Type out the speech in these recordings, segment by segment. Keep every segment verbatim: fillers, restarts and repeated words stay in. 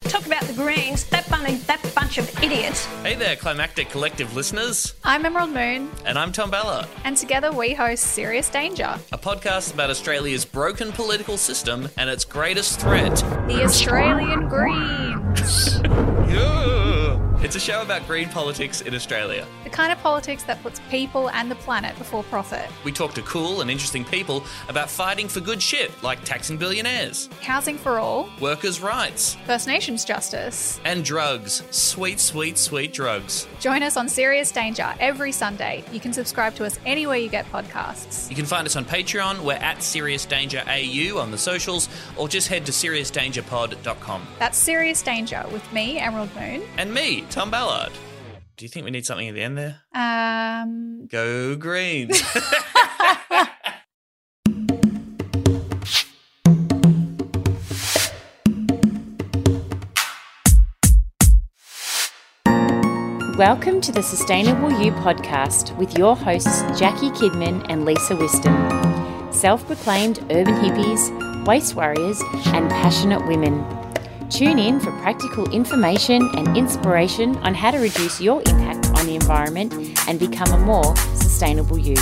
Talk about the Greens, that, bunny, that bunch of idiots. Hey there, Climactic Collective listeners. I'm Emerald Moon. And I'm Tom Ballard. And together we host Serious Danger, a podcast about Australia's broken political system and its greatest threat. The Australian Greens. Yeah. It's a show about green politics in Australia. The kind of politics that puts people and the planet before profit. We talk to cool and interesting people about fighting for good shit, like taxing billionaires, housing for all, workers' rights, First Nations justice, and drugs. Sweet, sweet, sweet drugs. Join us on Serious Danger every Sunday. You can subscribe to us anywhere you get podcasts. You can find us on Patreon. We're at Serious Danger A U on the socials, or just head to serious danger pod dot com. That's Serious Danger with me, Emerald Moon. And me, Tom Ballard. Do you think we need something at the end there? Um... Go Greens. Welcome to the Sustainable You podcast with your hosts Jackie Kidman and Lisa Whiston, self-proclaimed urban hippies, waste warriors and passionate women. Tune in for practical information and inspiration on how to reduce your impact on the environment and become a more sustainable you.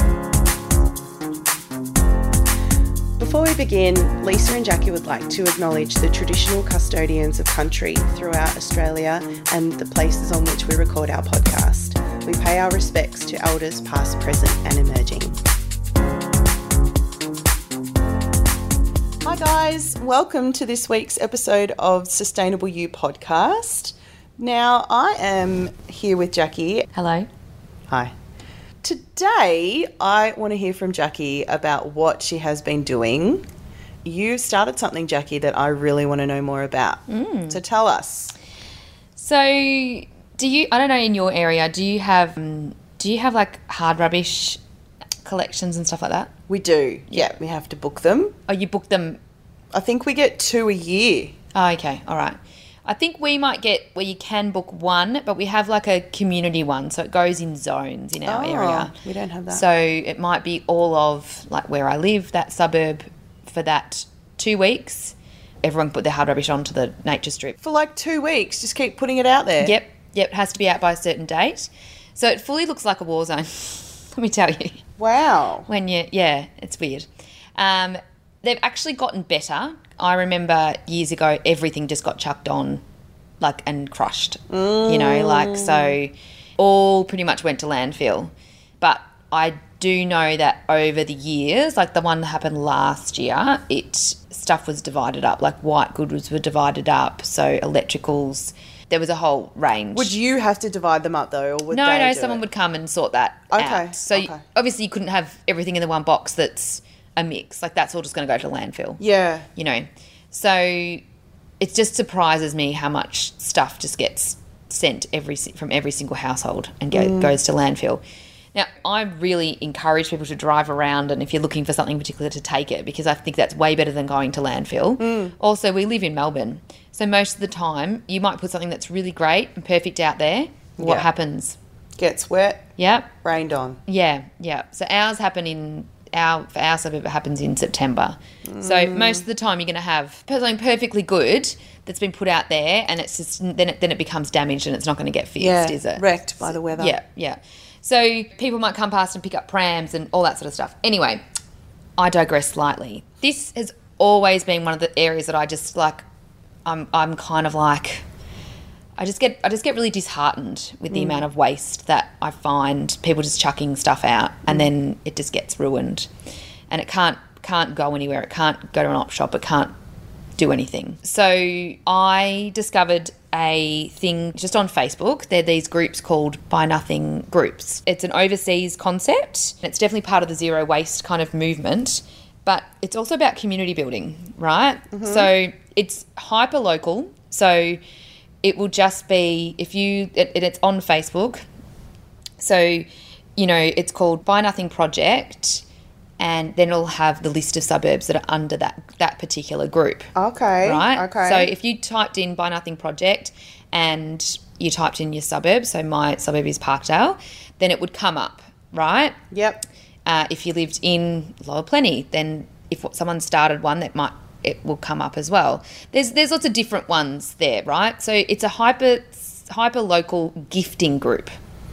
Before we begin, Lisa and Jackie would like to acknowledge the traditional custodians of country throughout Australia and the places on which we record our podcast. We pay our respects to elders past, present and emerging. Hi guys, welcome to this week's episode of Sustainable You podcast. Now I am here with Jackie. Hello. Hi. Today, I want to hear from Jackie about what she has been doing. You started something, Jackie, that I really want to know more about. Mm. So tell us. So, do you? I don't know. In your area, do you have? Um, do you have like hard rubbish collections and stuff like that? We do. Yeah, we have to book them. Oh, you book them? I think we get two a year. Oh, okay. All right. I think we might get where you can book one, but we have like a community one, so it goes in zones in our oh, area. We don't have that. So it might be all of like where I live, that suburb, for that two weeks. Everyone put their hard rubbish onto the nature strip. For like two weeks, just keep putting it out there. Yep, yep. It has to be out by a certain date. So it fully looks like a war zone, let me tell you. Wow. When you, yeah, it's weird. Um, they've actually gotten better. I remember years ago, everything just got chucked on, like, and crushed, mm. you know, like, so all pretty much went to landfill. But I do know that over the years, like the one that happened last year, it, stuff was divided up, like white goods were divided up, so electricals, there was a whole range. Would you have to divide them up though, or would no, they No, do someone it? would come and sort that okay. out. So okay. you, obviously you couldn't have everything in the one box that's a mix, like that's all just going to go to landfill. Yeah. You know, so it just surprises me how much stuff just gets sent every from every single household and go, mm. goes to landfill. Now, I really encourage people to drive around and if you're looking for something particular to take it, because I think that's way better than going to landfill. Mm. Also, we live in Melbourne, so most of the time you might put something that's really great and perfect out there. What yeah. happens? Gets wet. Yeah. Rained on. Yeah, yeah. So ours happen in... Our, for our suburb, it happens in September. Mm. So most of the time you're going to have something perfectly good that's been put out there and it's just then it, then it becomes damaged and it's not going to get fixed, yeah, is it? Wrecked by the weather. Yeah, yeah. So people might come past and pick up prams and all that sort of stuff. Anyway, I digress slightly. This has always been one of the areas that I just like, I'm I'm kind of like... I just get I just get really disheartened with the mm. amount of waste that I find people just chucking stuff out and mm. then it just gets ruined and it can't can't go anywhere. It can't go to an op shop. It can't do anything. So I discovered a thing just on Facebook. There are these groups called Buy Nothing groups. It's an overseas concept. It's definitely part of the zero waste kind of movement, but it's also about community building, right? Mm-hmm. So it's hyper local. So it will just be, if you, it, it's on Facebook. So, you know, it's called Buy Nothing Project, and then it'll have the list of suburbs that are under that, that particular group. Okay. Right? Okay. So if you typed in Buy Nothing Project and you typed in your suburb, so my suburb is Parkdale, then it would come up, right? Yep. Uh, if you lived in Lower Plenty, then if someone started one that might it will come up as well. There's there's lots of different ones there, right? So it's a hyper hyper local gifting group.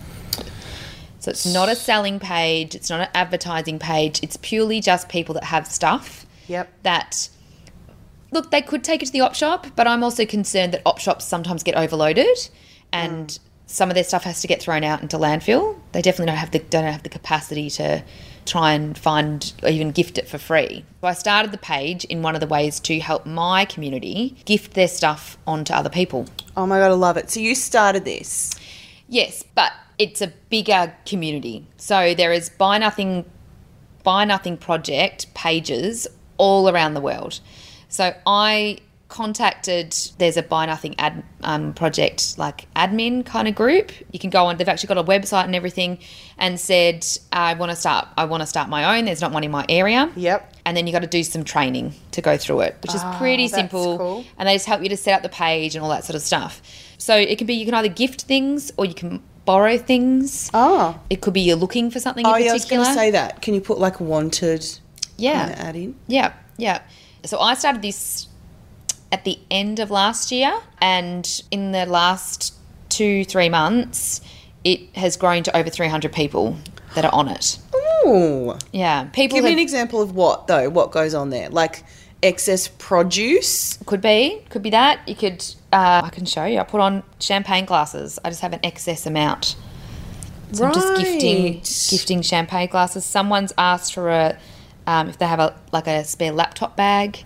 So it's not a selling page, it's not an advertising page. It's purely just people that have stuff. Yep. That look, they could take it to the op shop, but I'm also concerned that op shops sometimes get overloaded and mm. some of their stuff has to get thrown out into landfill. They definitely don't have the don't have the capacity to try and find or even gift it for free. So I started the page in one of the ways to help my community gift their stuff onto other people. Oh my God, I love it. So you started this. Yes, but it's a bigger community. So there is Buy Nothing, Buy Nothing project pages all around the world. So I contacted, there's a Buy Nothing ad, um, project like admin kind of group. You can go on, they've actually got a website and everything, and said, I want to start, I want to start my own. There's not one in my area. Yep. And then you got to do some training to go through it, which is Oh, pretty that's simple. cool. And they just help you to set up the page and all that sort of stuff. So it can be, you can either gift things or you can borrow things. Oh. It could be you're looking for something Oh, in yeah, I was particular. going to say that. Can you put like wanted Yeah. kind of ad in? Yeah, yeah. So I started this at the end of last year, and in the last two, three months, it has grown to over three hundred people that are on it. Ooh. Yeah. People Give me have- an example of what, though? What goes on there? Like excess produce? Could be, could be that. You could, uh, I can show you. I put on champagne glasses. I just have an excess amount. So I'm just gifting, Right. gifting champagne glasses. Someone's asked for a, um, if they have a like a spare laptop bag.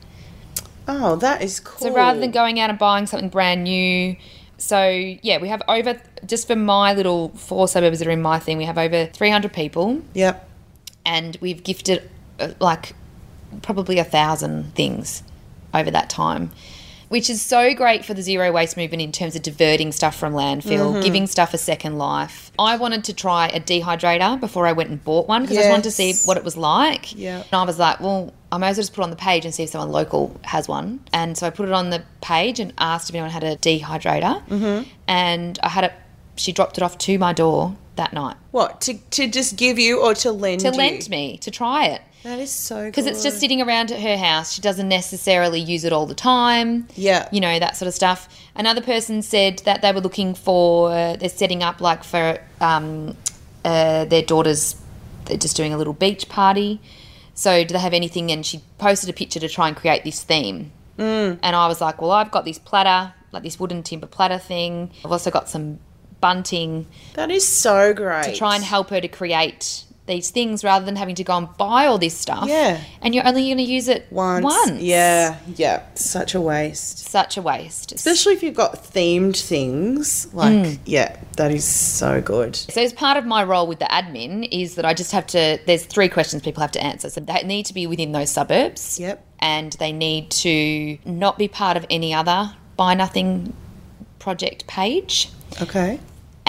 Oh, that is cool. So rather than going out and buying something brand new, so yeah, we have over, just for my little four suburbs that are in my thing, we have over three hundred people, Yep. and we've gifted uh, like probably a thousand things over that time, which is so great for the zero waste movement in terms of diverting stuff from landfill, Mm-hmm. giving stuff a second life. I wanted to try a dehydrator before I went and bought one because I just wanted to see Yes. what it was like. Yeah. And I was like, well, I may as well just put it on the page and see if someone local has one. And so I put it on the page and asked if anyone had a dehydrator. Mm-hmm. And I had it, she dropped it off to my door that night What, to, to just give you or to lend to you? lend me to try it. That is so good. Because it's just sitting around at her house. She doesn't necessarily use it all the time. Yeah. You know, that sort of stuff. Another person said that they were looking for, they're setting up like for um, uh, their daughter's, they're just doing a little beach party. So do they have anything? And she posted a picture to try and create this theme. Mm. And I was like, well, I've got this platter, like this wooden timber platter thing. I've also got some bunting That is so great. to try and help her to create these things rather than having to go and buy all this stuff. Yeah. And you're only going to use it once. once. Yeah, yeah. Such a waste. Such a waste. Especially if you've got themed things. Like, Mm. yeah, that is so good. So as part of my role with the admin is that I just have to, there's three questions people have to answer. So they need to be within those suburbs. Yep. And they need to not be part of any other Buy Nothing project page. Okay.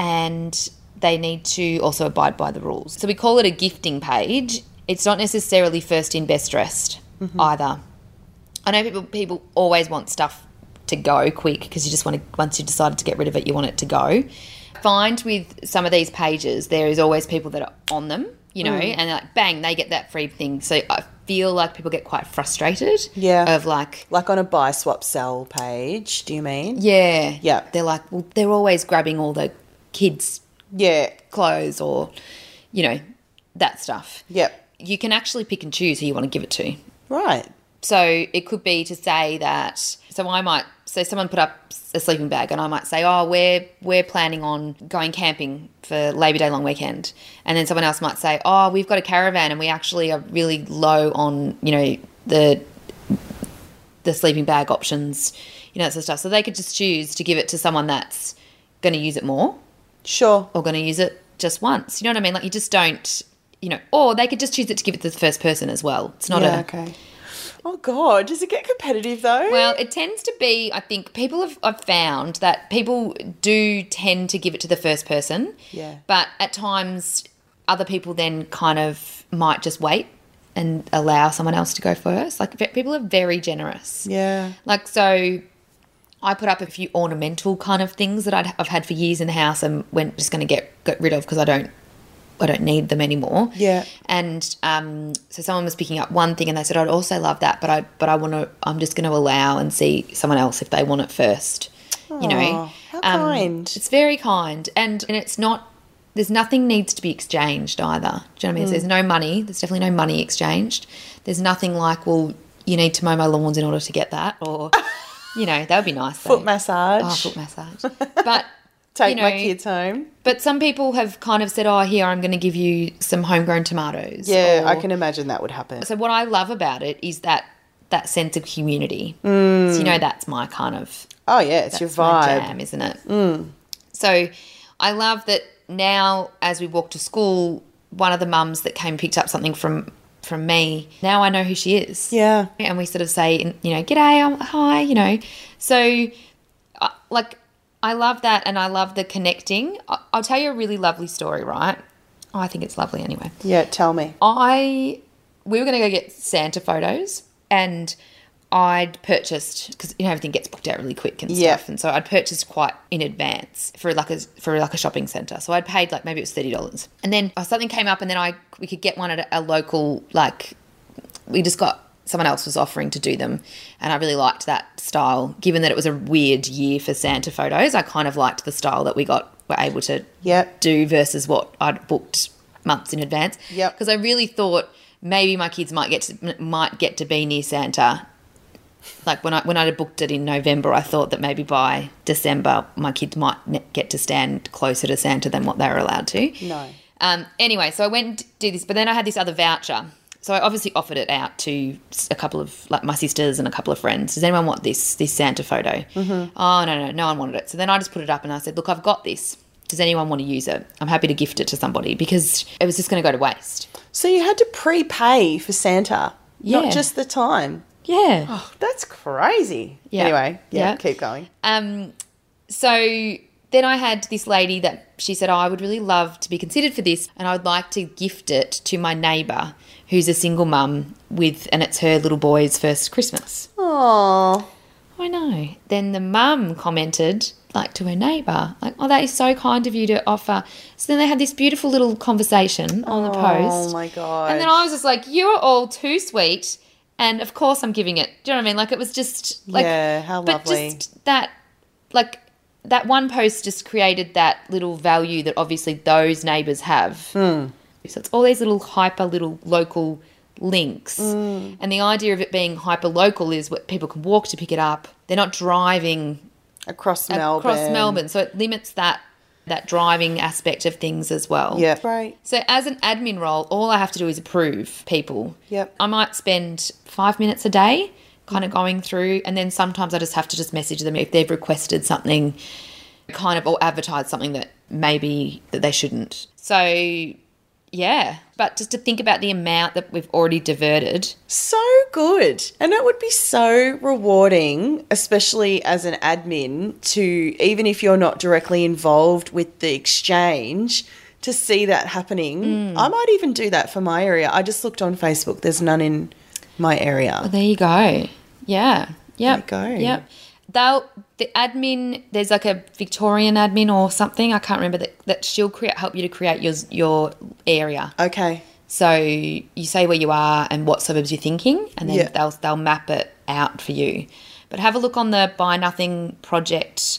And they need to also abide by the rules. So we call it a gifting page. It's not necessarily first in, best dressed Mm-hmm. either. I know people people always want stuff to go quick because you just want to, once you've decided to get rid of it, you want it to go. Find with some of these pages, there is always people that are on them, you know, Mm. and like, bang, they get that free thing. So I feel like people get quite frustrated. Yeah. Of like, Like on a buy, swap, sell page, do you mean? yeah. Yeah. They're like, well, they're always grabbing all the kids' Yeah. clothes or, you know, that stuff. Yep. You can actually pick and choose who you want to give it to. Right. So it could be to say that, so I might, so someone put up a sleeping bag and I might say, oh, we're, we're planning on going camping for Labor Day long weekend. And then someone else might say, oh, we've got a caravan and we actually are really low on, you know, the the sleeping bag options, you know, that sort of stuff. So they could just choose to give it to someone that's going to use it more Sure. or going to use it just once. You know what I mean? Like you just don't, you know, or they could just choose it to give it to the first person as well. It's not yeah, a... okay. Oh, God. Does it get competitive, though? Well, it tends to be, I think, people have I've found that people do tend to give it to the first person. Yeah. But at times, other people then kind of might just wait and allow someone else to go first. Like, ve- people are very generous. Yeah. Like, so I put up a few ornamental kind of things that I'd, I've had for years in the house and went just going to get, get rid of because I don't I don't need them anymore. Yeah. And um, so someone was picking up one thing and they said, I'd also love that, but I but I want to, I'm just going to allow and see someone else if they want it first. You know, Aw, how kind. It's very kind, and and it's not. There's nothing needs to be exchanged either. Do you know what I mean? Mm. There's no money. There's definitely no money exchanged. There's nothing like, well, you need to mow my lawns in order to get that, or you know, that would be nice. Foot though. massage. Oh, foot massage. But Take you know, my kids home. But some people have kind of said, "Oh, here, I'm going to give you some homegrown tomatoes." Yeah, or, I can imagine that would happen. So what I love about it is that that sense of community. Mm. So you know, that's my kind of. Oh, yeah, it's your That's my vibe. jam, isn't it? Mm. So I love that now as we walk to school, one of the mums that came picked up something from from me, now I know who she is. Yeah. And we sort of say, you know, g'day, I'm, hi, you know. So, uh, like, I love that, and I love the connecting. I- I'll tell you a really lovely story, right? Oh, I think it's lovely anyway. Yeah, tell me. I, we were going to go get Santa photos, and I'd purchased, because you know everything gets booked out really quick and Yeah. stuff, and so I'd purchased quite in advance for like a for like a shopping centre. So I'd paid like maybe it was thirty dollars, and then uh, something came up, and then I we could get one at a, a local, like we just got someone else was offering to do them, and I really liked that style. Given that it was a weird year for Santa photos, I kind of liked the style that we got were able to Yep. do versus what I'd booked months in advance. Yep. Because I really thought maybe my kids might get to, might get to be near Santa. Like when I when I had booked it in November, I thought that maybe by December my kids might ne- get to stand closer to Santa than what they were allowed to. No. Um, anyway, so I went to do this, but then I had this other voucher. So I obviously offered it out to a couple of, like my sisters and a couple of friends. Does anyone want this this Santa photo? Mm-hmm. Oh, no, no, no one wanted it. So then I just put it up and I said, look, I've got this. Does anyone want to use it? I'm happy to gift it to somebody because it was just going to go to waste. So you had to prepay for Santa, Yeah. not just the time. Yeah. Oh, that's crazy. Yeah. Anyway, yeah, Yeah. keep going. Um, so then I had this lady that she said, oh, I would really love to be considered for this and I would like to gift it to my neighbour who's a single mum with, and it's her little boy's first Christmas. Oh, I know. Then the mum commented, like, to her neighbour, like, oh, that is so kind of you to offer. So then they had this beautiful little conversation on the post. oh my God. And then I was just like, you are all too sweet. And, of course, I'm giving it. Do you know what I mean? Like, it was just, like... Yeah, how but lovely. just that, like, that one post just created that little value that obviously those neighbours have. Mm. So it's all these little hyper little local links. Mm. And the idea of it being hyper local is what people can walk to pick it up. They're not driving Across Melbourne. across Melbourne. So it limits that that driving aspect of things as well. Yeah, right. So as an admin role, all I have to do is approve people. Yep. I might spend five minutes a day kind of going through, and then sometimes I just have to just message them if they've requested something kind of, or advertise something that maybe that they shouldn't. So yeah, but just to think about the amount that we've already diverted. So good. And it would be so rewarding, especially as an admin, to, even if you're not directly involved with the exchange, to see that happening. Mm. I might even do that for my area. I just looked on Facebook. There's none in my area. Well, there you go. Yeah. Yep. There you go. Yep. They'll, the admin, there's like a Victorian admin or something, I can't remember, that, that she'll create, help you to create your your area. Okay. So you say where you are and what suburbs you're thinking, and then Yeah. they'll they'll map it out for you. But have a look on the Buy Nothing Project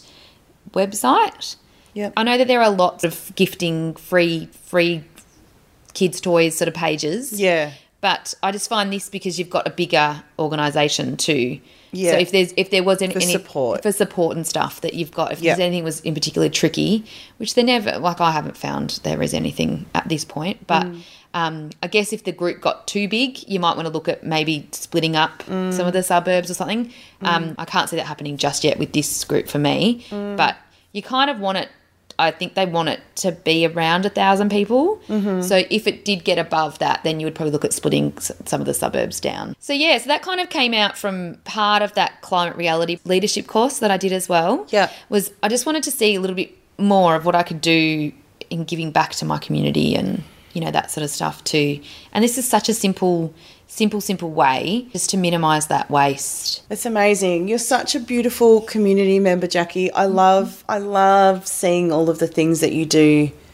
website. Yep. I know that there are lots of gifting free free kids' toys sort of pages. Yeah. But I just find this because you've got a bigger organisation too. Yeah. So if there's if there was any, For any support. for support and stuff that you've got, if Yeah. there's anything was in particular tricky, which they never, like I haven't found there is anything at this point. But Mm. um, I guess if the group got too big, you might want to look at maybe splitting up Mm. some of the suburbs or something. Um, I can't see that happening just yet with this group for me. Mm. But you kind of want it. I think they want it to be around a thousand people. Mm-hmm. So if it did get above that, then you would probably look at splitting s- some of the suburbs down. So yeah, so that kind of came out from part of that climate reality leadership course that I did as well. Yeah. Was I just wanted to see a little bit more of what I could do in giving back to my community and, you know, that sort of stuff too. And this is such a simple, simple, simple way just to minimise that waste. It's amazing. You're such a beautiful community member, Jackie. I love I love seeing all of the things that you do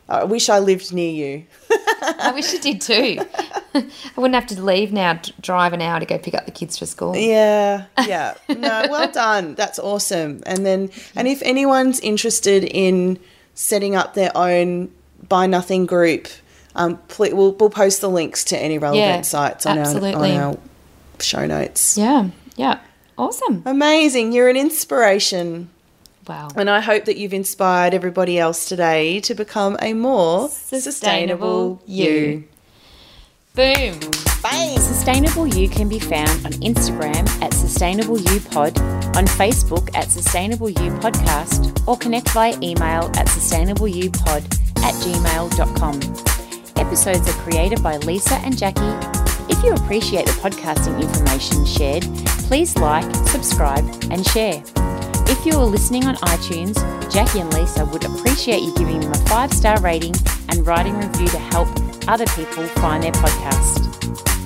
I wish I lived near you. I wish you did too. I wouldn't have to leave now, d- drive an hour to go pick up the kids for school. Yeah, yeah. No, well done. That's awesome. And then, and if anyone's interested in setting up their own Buy Nothing group, um, please, we'll, we'll post the links to any relevant Yeah, sites on our, absolutely. on our show notes. Yeah, yeah. Awesome. Amazing. You're an inspiration. Wow. And I hope that you've inspired everybody else today to become a more Sustainable sustainable, you. you. Boom. Bang. Sustainable You can be found on Instagram at Sustainable You Pod, on Facebook at Sustainable You Podcast, or connect via email at sustainableyoupod at gmail dot com. Episodes are created by Lisa and Jackie. If you appreciate the podcasting information shared, please like, subscribe, and share. If you are listening on iTunes, Jackie and Lisa would appreciate you giving them a five-star rating and writing a review to help other people find their podcast.